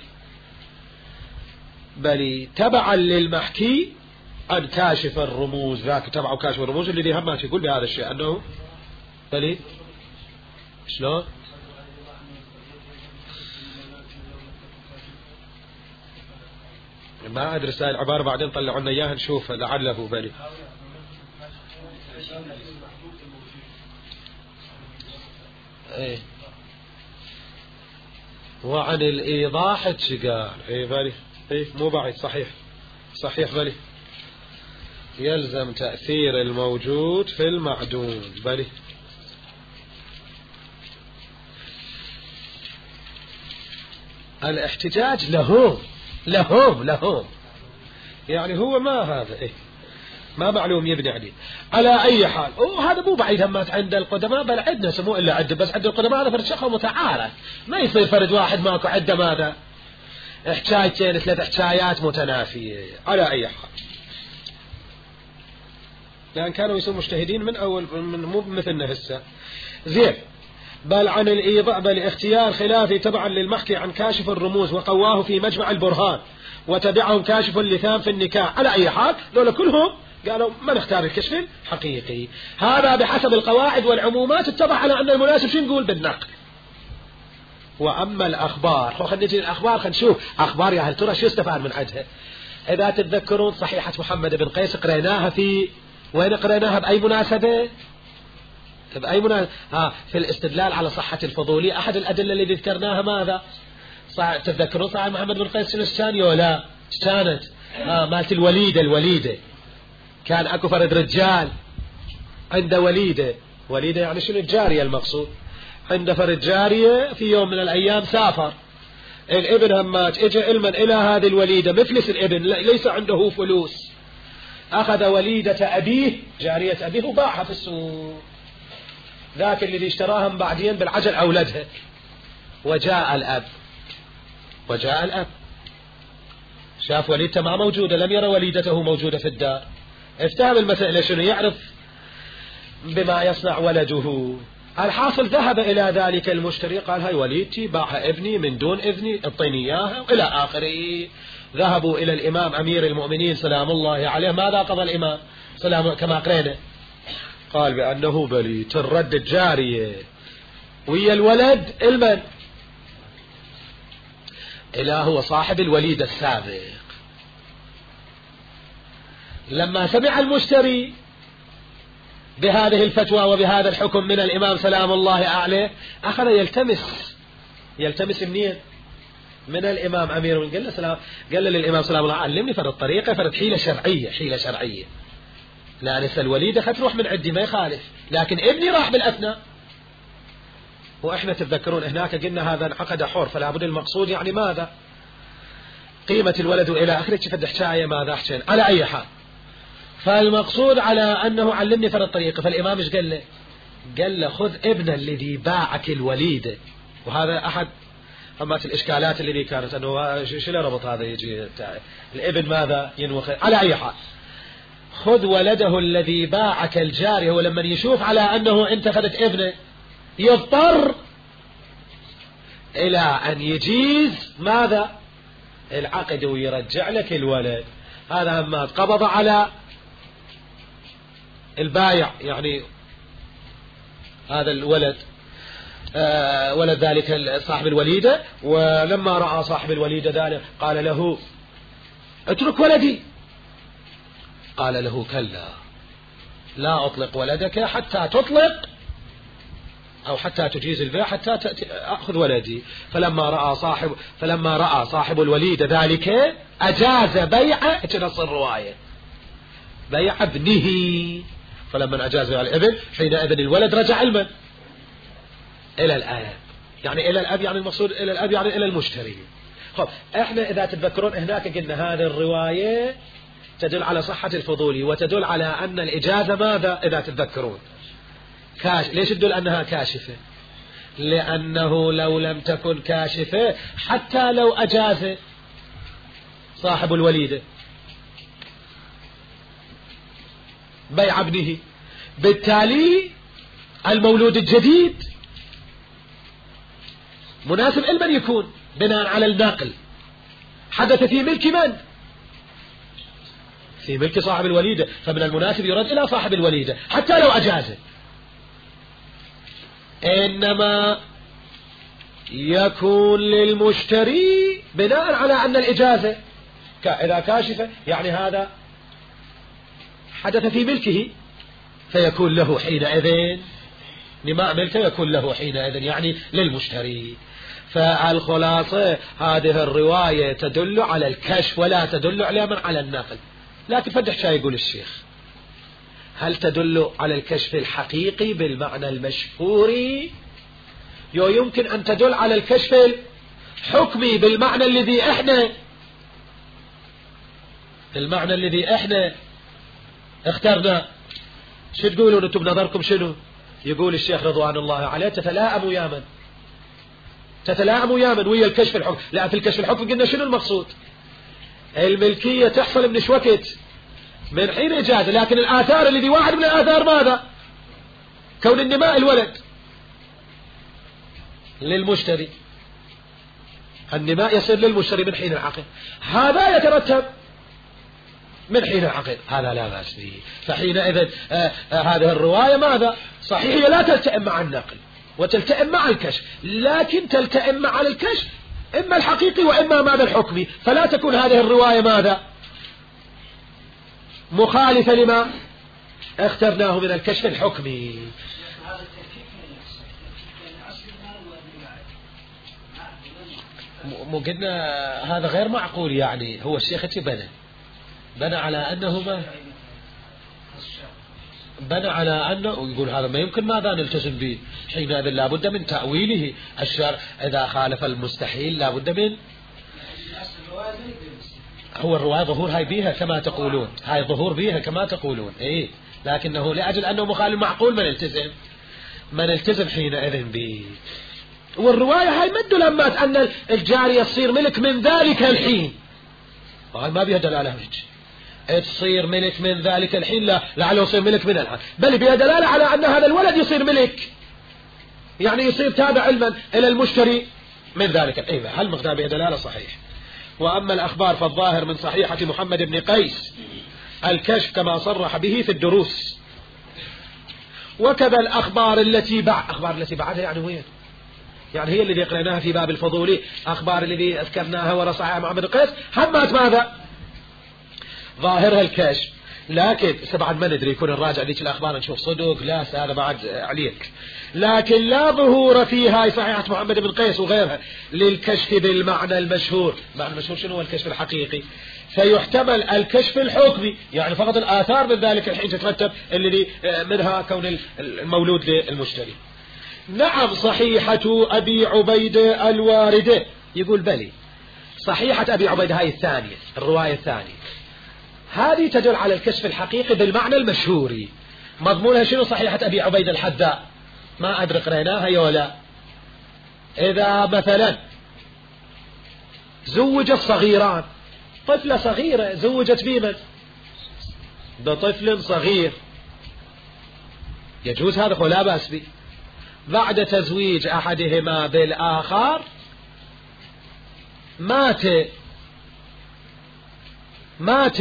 بل تبعا للمحكي عن كاشف الرموز. ذاك تبعه كاشف الرموز الذي هم يقول بهذا الشيء أنه بل شلون ما أدري سائل العبارة بعدين طلعوا لنا إياها نشوف لعله بلي. ايه وعن الإيضاح تشقال ايه بلي ايه مو بعيد صحيح صحيح بلي يلزم تأثير الموجود في المعدوم بلي. الاحتجاج له لهم لهم يعني هو ما هذا إيه ما معلوم يبني عليه. على أي حال وهذا مو بعيد همات عند القدماء، بل عندنا سمو إلا عد، بس عند القدماء هذا فرد شخص متعارف، ما يصير فرد واحد ماكو عدة ماذا حكايتين ثلاث حكايات متنافية. على أي حال لأن كانوا يصيروا مجتهدين من أول من مو مثلنا هسه. زين. بل عن الإيضاء بل اختيار خلافي تبعا للمحكي عن كاشف الرموز وقواه في مجمع البرهان وتبعهم كاشف اللثام في النكاح. على أي حال لولا كلهم قالوا ما نختار الكشف الحقيقي، هذا بحسب القواعد والعمومات اتبع على أن المناسب شو نقول بالنقل. وأما الأخبار خلينا نجي الأخبار خلينا نشوف أخبار يا هل ترى شو استفاد من عندها. إذا تتذكرون صحيحة محمد بن قيس قريناها في وين قريناها بأي مناسبة؟ بأي ها في الاستدلال على صحة الفضولي. أحد الأدلة اللي ذكرناها ماذا؟ صح... تتذكرون صحيح محمد بن قيس الثانية ولا كانت ها مالت الوليدة الوليدة كان أكو فرد رجال عند وليدة وليدة يعني شنو الجارية المقصود، عند فرد جارية في يوم من الأيام سافر الابن همات اجى علما إلى هذه الوليدة مفلس الابن ليس عنده فلوس، أخذ وليدة أبيه جارية أبيه وباعها في السوق، ذاك اللي اشتراها بعدين بالعجل أولدها. وجاء الأب وجاء الأب شاف وليدته ما موجودة، لم يرى وليدته موجودة في الدار، افتهم المسألة شنو يعرف بما يصنع ولده. الحاصل ذهب إلى ذلك المشتري قال هاي وليدتي باعها ابني من دون إذني اعطيني إياها إلى آخره. ذهبوا إلى الإمام أمير المؤمنين سلام الله عليه. ماذا قضى الإمام سلام كما قرينا؟ قال بأنه بلي ترد الجارية ويا الولد المن إلى هو صاحب الوليد السابق. لما سمع المشتري بهذه الفتوى وبهذا الحكم من الإمام سلام الله عليه أخذ يلتمس يلتمس منين من الإمام أمير من قال له سلام قال له للإمام سلام الله علمني فرد طريقة فرد حيلة شرعية حيلة شرعية لا نسى الوليدة خد تروح من عندي ما يخالف، لكن ابني راح بالأثناء. وإحنا تتذكرون هناك قلنا هذا انعقد حر فلا بد المقصود يعني ماذا قيمة الولد إلى آخره كيف حكاية ماذا حكين. على أي حال فالمقصود على أنه علمني فرد طريقة. فالإمام ايش قال له؟ قال له خذ ابن الذي باعك الوليدة. وهذا أحد همات الإشكالات اللي كانت أنه شو له ربط هذا يجي الابن ماذا ينوخ. على أي حال خذ ولده الذي باعك الجاري. هو لما يشوف على أنه أنت خذت ابنه يضطر إلى أن يجيز ماذا العقد ويرجع لك الولد. هذا ما قبض على البايع يعني هذا الولد آه ولد ذلك صاحب الوليدة. ولما رأى صاحب الوليدة ذلك قال له اترك ولدي. قال له كلا لا أطلق ولدك حتى تطلق أو حتى تجيز البيع حتى أخذ ولدي. فلما رأى صاحب فلما رأى صاحب الوليد ذلك أجاز بيع تنص الرواية بيع ابنه. فلما أجاز بيع الابن حينئذ الولد رجع المن إلى الأب يعني إلى الأب يعني المقصود إلى الأب يعني إلى المشتري. خب احنا إذا تتذكرون هناك قلنا هذه الرواية تدل على صحة الفضولي وتدل على أن الإجازة ماذا إذا تتذكرون كاش... ليش تدل أنها كاشفة؟ لأنه لو لم تكن كاشفة حتى لو أجاز صاحب الوليدة بيع ابنه بالتالي المولود الجديد مناسب لمن يكون بناء على النقل حدث في ملك من؟ في ملك صاحب الوليدة، فمن المناسب يرد إلى صاحب الوليدة حتى لو أجازه. إنما يكون للمشتري بناء على أن الإجازة إذا كاشفة يعني هذا حدث في ملكه فيكون له حينئذ نماء ملكه يكون له حينئذ يعني للمشتري. فالخلاصة هذه الرواية تدل على الكشف ولا تدل على من على النقل. لكن فدح شاي يقول الشيخ هل تدل على الكشف الحقيقي بالمعنى المشهوري يو يمكن أن تدل على الكشف الحكمي بالمعنى الذي احنا المعنى الذي احنا اخترنا. شو تقولون انتم بنظركم شنو؟ يقول الشيخ رضوان الله عليه تتلائم يا من تتلائم يا من ويا الكشف الحكم. لا، في الكشف الحكم قلنا شنو المقصود؟ الملكية تحصل من شوكت من حين إجازة، لكن الآثار الذي واحد من الآثار ماذا؟ كون النماء الولد للمشتري، النماء يصير للمشتري من حين العقد، هذا يترتب من حين العقد، هذا لا بأس به. فحينئذ آه آه هذه الرواية ماذا؟ صحيح هي لا تلتئم مع النقل وتلتئم مع الكشف، لكن تلتئم مع الكشف إما الحقيقي وإما ماذا الحكمي، فلا تكون هذه الرواية ماذا؟ مخالفة لما اخترناه من الكشف الحكمي. مو قلنا هذا غير معقول، يعني هو الشيخ بنى بنى على أنه ما بنى على أنه ويقول هذا ما يمكن ماذا نلتزم به، حينئذ لا بد من تأويله. الشرع إذا خالف المستحيل لا بد من هو الرواية ظهور هاي بيها كما تقولون، هاي ظهور بيها كما تقولون إيه، لكنه لأجل أنه مخالف معقول ما نلتزم ما نلتزم حينئذ به. والرواية هاي مد لما أن الجارية تصير ملك من ذلك الحين، وهذا ما بيها دلالة هيك تصير ملك من ذلك الحين، لا لعله يصير ملك من الحين، بل بها دلالة على أن هذا الولد يصير ملك، يعني يصير تابع علما إلى المشتري من ذلك. إذا هل مقدار بها دلالة صحيح. وأما الأخبار فالظاهر من صحيحة محمد بن قيس الكشف كما صرح به في الدروس، وكذا الأخبار التي بعد أخبار التي بعدها يعني وين؟ يعني هي الذي قرأناها في باب الفضولي، أخبار الذي أذكرناها ورا صحيح محمد بن قيس همات ماذا؟ ظاهرها الكشف، لكن بعد ما ندري يكون الراجع ذيك الأخبار نشوف صدق لا هذا بعد عليك، لكن لا ظهور فيها صحيحة محمد بن قيس وغيرها للكشف بالمعنى المشهور. معنى المشهور شنو هو الكشف الحقيقي؟ فيحتمل الكشف الحكمي، يعني فقط الآثار من ذلك الحين تترتب الذي منها كون المولود للمشتري. نعم صحيحة أبي عبيدة الواردة، يقول بلي صحيحة أبي عبيدة هاي الثانية الرواية الثانية هذه تدل على الكشف الحقيقي بالمعنى المشهوري. مضمونها شنو صحيحة أبي عبيدة الحداء؟ ما أدري قريناها يا ولا. إذا مثلا زوجت صغيران، طفلة صغيرة زوجت بمن؟ بطفل صغير، يجوز هذا ولا بأس به. بعد تزويج أحدهما بالآخر مات مات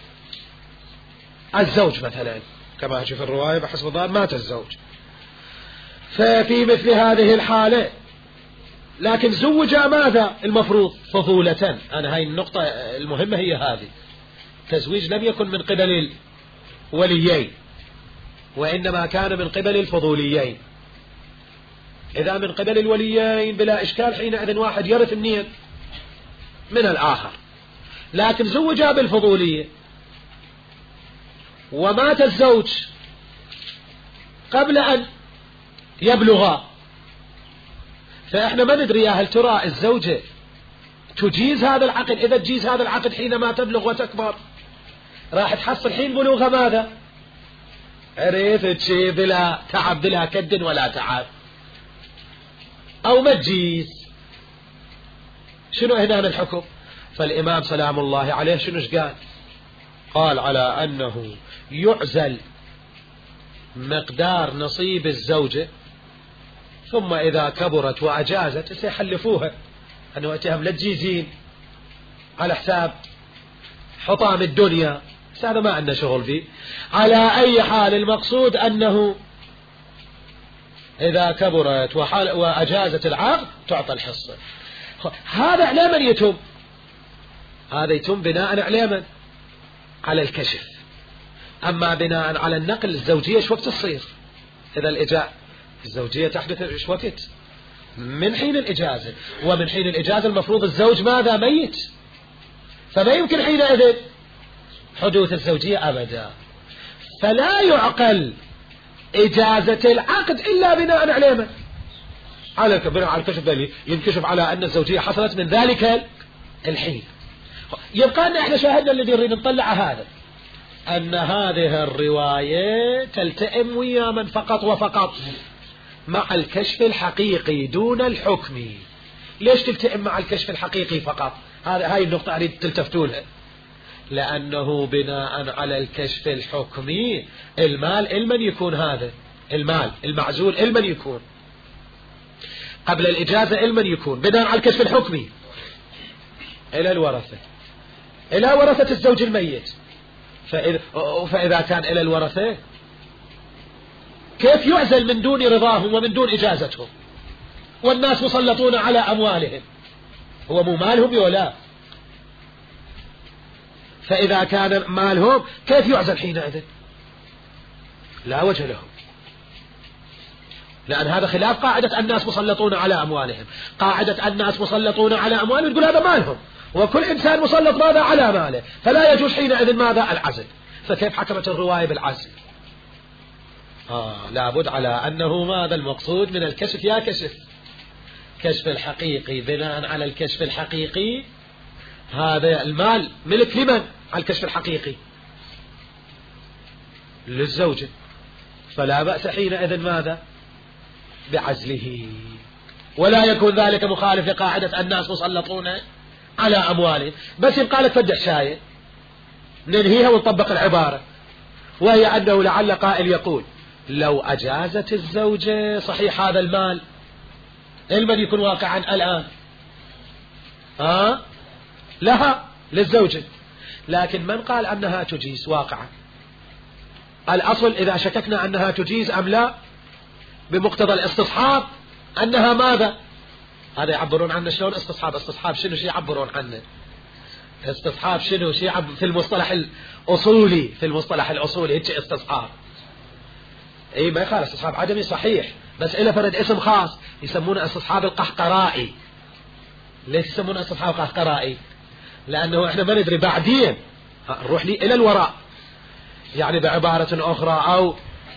الزوج مثلا، كما في الرواية بحسب الظاهر مات الزوج، ففي مثل هذه الحالة لكن زوج ماذا المفروض؟ فضولة. أنا هاي النقطة المهمة هي هذه، تزويج لم يكن من قبل الوليين وإنما كان من قبل الفضوليين. إذا من قبل الوليين بلا إشكال حينئذ واحد يرث منين؟ من الآخر، لكن زوجها بالفضولية ومات الزوج قبل أن يبلغا، فإحنا ما ندري هل ترى الزوجة تجيز هذا العقد؟ إذا تجيز هذا العقد حينما تبلغ وتكبر راح تحصل حين بلوغها ماذا؟ عرفت شيء بلا تعب بلا كد ولا تعب، أو ما تجيز. شنو هنا الحكم؟ فالإمام سلام الله عليه شنو قال؟ قال على أنه يعزل مقدار نصيب الزوجة، ثم إذا كبرت وأجازت سيحلفوها أنه أتهم لا تجيزين على حساب حطام الدنيا، هذا ما عندنا شغل فيه. على أي حال المقصود أنه إذا كبرت وأجازت العقد تعطى الحصة. هذا على من يتم؟ هذا يتم بناء على من؟ على الكشف. أما بناء على النقل الزوجية شو وقت تصير؟ إذا الإجازة الزوجية تحدث شو وقت؟ من حين الإجازة، ومن حين الإجازة المفروض الزوج ماذا؟ ميت، فما يمكن حينئذ حدوث الزوجية أبدا. فلا يعقل إجازة العقد إلا بناء على من؟ على بناء على الكشف، بل ينكشف على أن الزوجية حصلت من ذلك الحين. يبقى أن احنا شاهدنا الذي نريد نطلع هذا، أن هذه الرواية تلتئم ويا من فقط وفقط مع الكشف الحقيقي دون الحكمي. ليش تلتئم مع الكشف الحقيقي فقط؟ هذا هاي النقطة أريد تلتفتوا لها. لأنه بناء على الكشف الحكمي المال المن يكون هذا المال المعزول المن يكون قبل الإجازة المن يكون بناء على الكشف الحكمي إلى الورثة، إلى ورثة الزوج الميت. فإذا, فإذا كان إلى الورثة كيف يعزل من دون رضاهم ومن دون إجازتهم والناس مسلطون على أموالهم؟ هو مو مالهم ولا؟ فإذا كان مالهم كيف يعزل حينئذ؟ لا وجه له، لأن هذا خلاف قاعدة الناس مسلطون على أموالهم. قاعدة الناس مسلطون على أموالهم تقول هذا مالهم، وكل إنسان مسلط ماذا على ماله، فلا يجوز حينئذ ماذا العزل. فكيف حكمت الرواية بالعزل؟ آه لابد على أنه ماذا المقصود من الكشف؟ يا كشف كشف الحقيقي بناء على الكشف الحقيقي هذا المال ملك لمن؟ على الكشف الحقيقي للزوجة، فلا بأس حينئذ ماذا بعزله، ولا يكون ذلك مخالف لقاعدة الناس مسلطون على أموالهم. بس يبقى لك فدح شاية ننهيها ونطبق العبارة، وهي أنه لعل قائل يقول لو أجازت الزوجة صحيح هذا المال المن يكون واقعا الآن آه؟ لها للزوجة، لكن من قال أنها تجيز واقعا؟ الأصل إذا شككنا أنها تجيز أم لا بمقتضى الاستصحاب أنها ماذا؟ هذا يعبرون عنه شلون استصحاب؟ استصحاب شنو شيء يعبرون عنه؟ استصحاب شنو شيء في المصطلح الأصولي، في المصطلح الأصولي هيك استصحاب. اي ما يخالف استصحاب عدمي صحيح، بس إلى فرد اسم خاص يسمونه استصحاب القهقرائي. ليش يسمونه استصحاب القهقرائي؟ لأنه احنا ما ندري بعدين نروح لي إلى الوراء، يعني بعبارة أخرى أو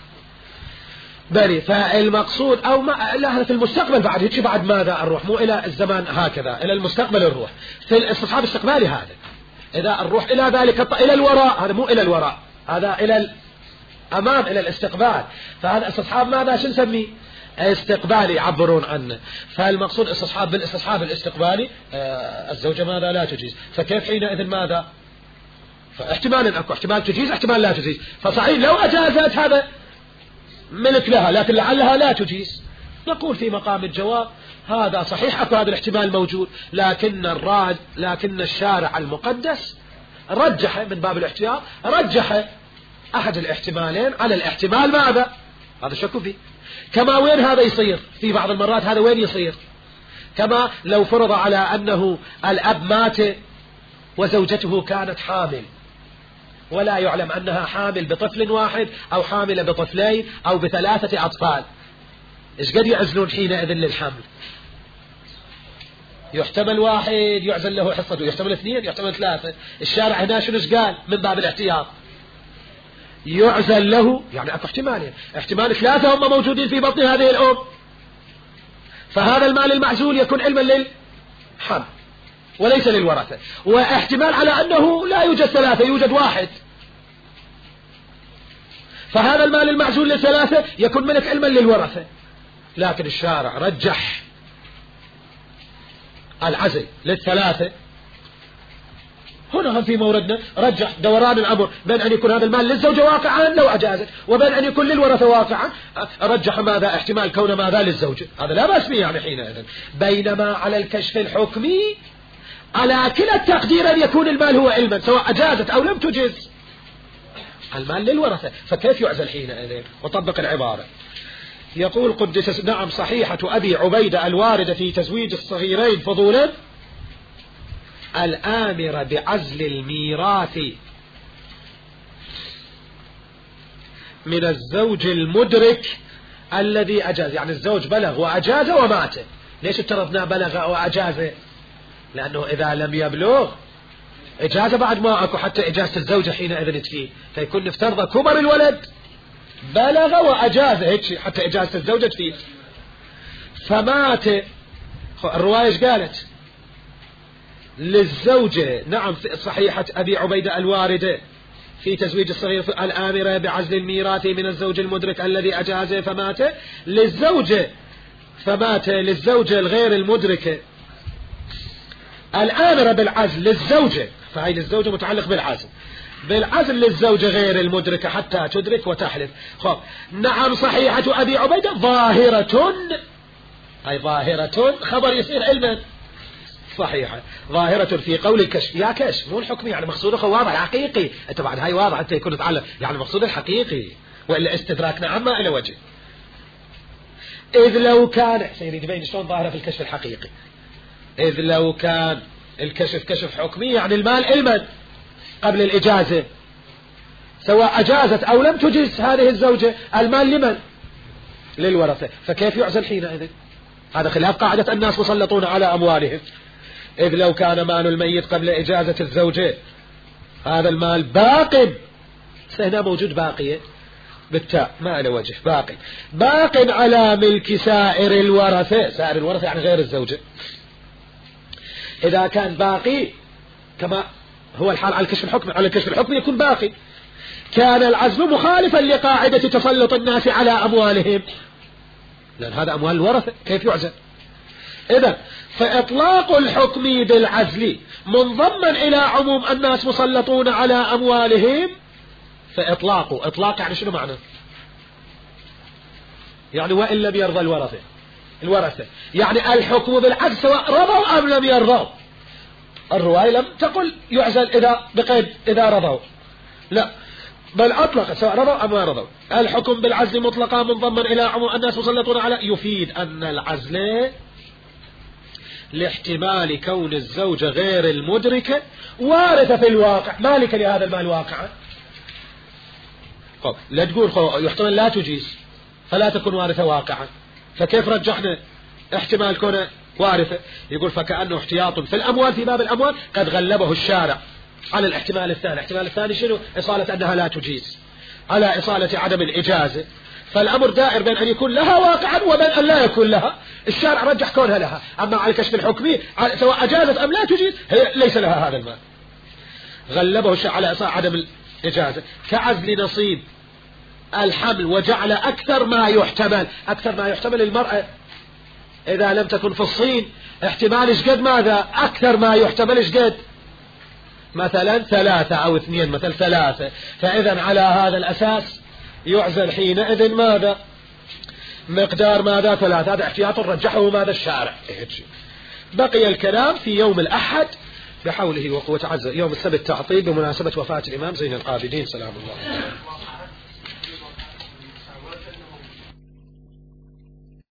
بني فالمقصود أو ما لا في المستقبل بعد هيك بعد ماذا نروح؟ مو إلى الزمان هكذا، إلى المستقبل نروح في الاستصحاب الاستقبالي. هذا إذا نروح إلى ذلك إلى الوراء، هذا مو إلى الوراء، هذا إلى الأمام إلى الاستقبال. فهذا استصحاب ماذا شو نسميه؟ استقبالي يعبرون عنه. فالمقصود استصحاب بالاستصحاب الاستقبالي آه الزوجة ماذا لا تجيز، فكيف حينئذ ماذا؟ فاحتمال أكو احتمال تجيز احتمال لا تجيز. فصحيح لو أجازت هذا ملك لها، لكن لعلها لا تجيز. نقول في مقام الجواب هذا صحيح أكو هذا الاحتمال موجود، لكن الراد لكن الشارع المقدس رجح من باب الاحتياط، رجح أحد الاحتمالين على الاحتمال ماذا؟ هذا شكو فيه. كما وين هذا يصير في بعض المرات؟ هذا وين يصير؟ كما لو فرض على أنه الأب مات وزوجته كانت حامل ولا يعلم أنها حامل بطفل واحد أو حاملة بطفلين أو بثلاثة أطفال، إيش قد يعزلون حينئذ للحمل؟ يحتمل واحد يعزل له حصته، يحتمل اثنين، يحتمل ثلاثة. الشارع هنا شنو قال من باب الاحتياط؟ يعزل له، يعني اكو احتمالين، احتمال ثلاثة هم موجودين في بطن هذه الأم، فهذا المال المعزول يكون علما للحمل وليس للورثة، واحتمال على أنه لا يوجد ثلاثة يوجد واحد، فهذا المال المعزول للثلاثة يكون ملك علما للورثة. لكن الشارع رجح العزل للثلاثة. هنا هم في موردنا رجح دوران الأمر بين أن يكون هذا المال للزوجة واقعا لو أجازت، وبين أن يكون للورثة واقعا. رجح ماذا؟ احتمال كون ماذا للزوجة، هذا لا بأس به يعني حينئذ. بينما على الكشف الحكمي على كلا التقدير أن يكون المال هو علما سواء أجازت أو لم تجز، المال للورثة، فكيف يعزل حينئذ؟ وطبق العبارة. يقول قدس نعم صحيحة أبي عبيدة الواردة في تزويج الصغيرين فضولا الآمر بعزل الميراث من الزوج المدرك الذي أجاز، يعني الزوج بلغ وأجاز ومات. ليش افترضنا بلغ وأجاز؟ لأنه إذا لم يبلغ إجازة بعد ما أكو حتى إجازة الزوجة حينئذ تفيه، فيكون نفترض كبر الولد بلغ وأجاز هيك حتى إجازة الزوجة تفيه، فمات. الرواية قالت للزوجة نعم في صحيحة أبي عبيدة الواردة في تزويج الصغير الآمرة بعزل الميراث من الزوج المدرك الذي أجازه فمات، للزوجة فمات للزوجة الغير المدركة الآمرة بالعزل للزوجة، فهي للزوجة متعلق بالعزل، بالعزل للزوجة غير المدركة حتى تدرك وتحلف. خب نعم صحيحة أبي عبيدة ظاهرة، أي ظاهرة خبر يصير علما صحيحة، ظاهرة في قول الكشف، يا كشف مو الحكم يعني مقصودك واضح حقيقي، طبعا هاي واضح حتى يكون تعلم يعني مقصود الحقيقي، وإلا استدراك نعم ما إلى وجه. إذ لو كان سيريد يبين شلون ظاهرة في الكشف الحقيقي، إذ لو كان الكشف كشف حكمي يعني المال علما قبل الإجازة، سواء أجازت أو لم تجز هذه الزوجة المال لمن؟ للورثة، فكيف يعزل حينئذ؟ هذا خلاف قاعدة الناس مسلطون على أموالهم. إذ لو كان مال الميت قبل إجازة الزوجة هذا المال باق، هنا موجود باقية بالتاء ما له وجه، باقي باق على ملك سائر الورثة، سائر الورثة يعني غير الزوجة. إذا كان باقي كما هو الحال على الكشف الحكمي، على الكشف الحكمي يكون باقي، كان العزل مخالفا لقاعدة تسلط الناس على أموالهم، لأن هذا أموال الورثة كيف يعزل؟ إذا فإطلاق الحكم بالعزل منضما إلى عموم الناس مسلطون على أموالهم، فإطلاقه إطلاق يعني شنو معنى؟ يعني وإن لم يرضى الورثة الورثة يعني الحكم بالعزل سواء رضوا أم لم يرضوا. الرواية لم تقل يعزل إذا بقيد إذا رضوا، لا بل أطلق سواء رضوا أم ما رضوا. الحكم بالعزل مطلقا منضما إلى عموم الناس مسلطون على، يفيد أن العزل لاحتمال كون الزوجة غير المدركة وارثة في الواقع مالكة لهذا المال واقعا. لا تقول يحتمل لا تجيز فلا تكون وارثة واقعا، فكيف رجحنا احتمال كونه وارثة؟ يقول فكأنه احتياط في الأموال في باب الأموال قد غلبه الشارع على الاحتمال الثاني. الاحتمال الثاني شنو؟ إصالة أنها لا تجيز على إصالة عدم الإجازة، فالأمر دائر بين أن يكون لها واقعا وبين أن لا يكون لها، الشارع رجح كونها لها. أما على الكشف الحكمي سواء أجازت أم لا تجيز هي ليس لها هذا المال، غلبه الشارع على إصالة عدم الإجازة. كعزل نصيب الحمل وجعل أكثر ما يحتمل، أكثر ما يحتمل المرأة إذا لم تكن في الصين احتمال إيش قد ماذا؟ أكثر ما يحتمل إيش قد؟ مثلا ثلاثة أو اثنين، مثل ثلاثة، فإذا على هذا الأساس يعزل حينئذ ماذا؟ مقدار ماذا؟ ثلاثة. هذا احتياط رجحه ماذا؟ الشارع. بقي الكلام في يوم الأحد بحوله وقوة عز، يوم السبت تعطيل بمناسبة وفاة الإمام زين العابدين سلام الله.